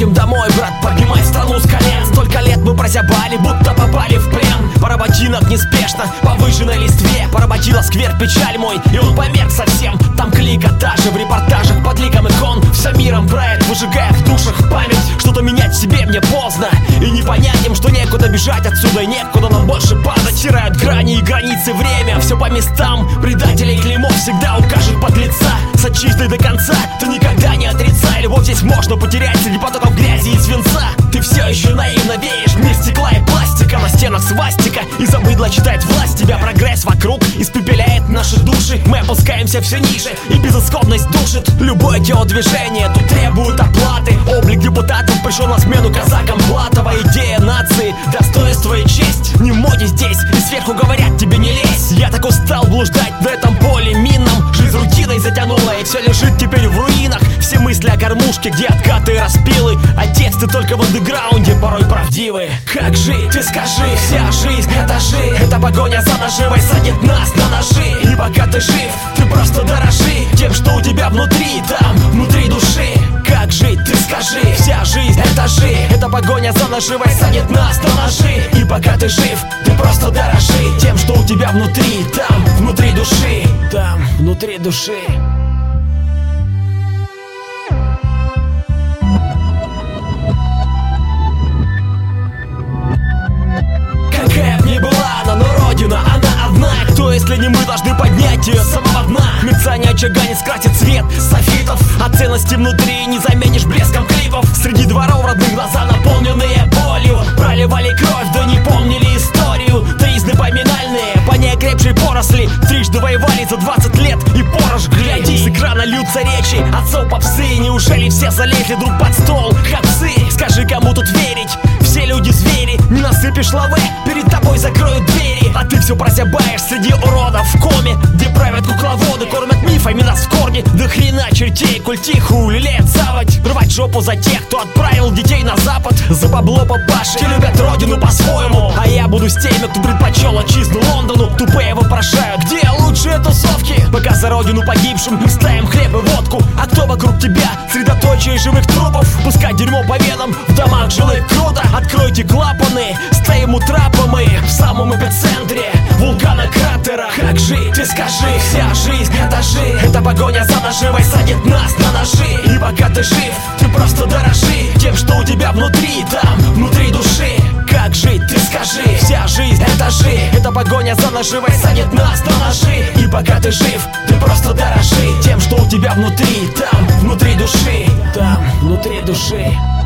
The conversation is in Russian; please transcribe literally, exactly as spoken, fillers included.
едем домой, брат, поднимай страну с колен. Столько лет мы прозябали, будто попали в плен. Пара ботинок неспешно, по выжженной листве. Поработила сквер, печаль мой, и он померк совсем. Там кликотажи в репортажах под ликом икон. Все миром правит, выжигая в душах память. Что-то менять в себе мне поздно, и не понять им, что некуда бежать отсюда, и некуда нам больше падать. Стирают грани и границы время, все по местам. Предателей клеймо всегда укажет подлеца. С отчизной до конца ты никогда не отрицай. Любовь здесь можно потерять среди потоков грязи и свинца. Ты все еще наивно веришь, мир стекла и пластика. На стенах свастика, и забыдла читает власть тебя. Прогресс вокруг испепеляет наши души. Мы опускаемся все ниже, и безысходность душит. Любое телодвижение тут требует оплаты. Облик депутатов пришел на смену казакам Платова. Идея нации, достоинство и честь не в моде здесь, и сверху говорят тебе не лезь. Я так устал блуждать в этом поле минном. Жизнь рутиной затянула, и все лежит теперь в руинах. Все мысли о кормушке, где откаты и распилы. А тексты только в андеграунде порой правдивы. Как жить, ты скажи, вся жизнь это жизнь. Эта погоня за наживой садит нас на ножи. И пока ты жив, ты просто дорожи тем, что у тебя внутри, там, внутри души. Как жить, ты скажи, вся жизнь это жизнь. Эта погоня за наживой садит нас на ножи. И пока ты жив, ты просто дорожи тем, что у тебя внутри, там, внутри души. Там, внутри души. Какая б ни была она, но родина, она одна. Кто, если не мы, должны поднять ее с самого дна? Мерцание очага не скрасит цвет софитов, а ценности внутри не заменишь блеском клипов. Среди дворов родных глаза, наполненные болью, проливали кровь, да не помнили историю. Тризны поминальные, по неокрепшей поросли. Трижды воевали за двадцать лет, и порож гляди. С экрана льются речи отцов попсы. Неужели все залезли друг под стол? Хапсы, скажи, кому тут верить? Все люди звери, не насыпешь лавы, перед тобой закроют двери. А ты все прозябаешь среди уродов в коме, где правят кукловоды, кормят мифами нас в корне. До хрена чертей, культиху, лелеет заводь. Рвать жопу за тех, кто отправил детей на запад. За бабло папаши, те любят родину по-своему. А я буду с теми, кто предпочел отчизну Лондону. Тупые вопрошают, где лучшие тусовки? Пока за родину погибшим мы ставим хлеб и водку. А кто вокруг тебя? Средоточие живых трупов. Пускай дерьмо по венам, в домах жилых круто. Откройте клапаны, стоим у трапа мы в самом эпицентре вулкана кратера. Как жить, ты скажи, вся жизнь это жизнь. Эта погоня за наживой садит нас на ножи. И пока ты жив, ты просто дорожи тем, что у тебя внутри, там, внутри души. Как жить, ты скажи, вся жизнь это жизнь. Эта погоня за наживой садит нас на ножи. И пока ты жив, ты просто дорожи тем, что у тебя внутри, там, внутри души. Там, внутри души.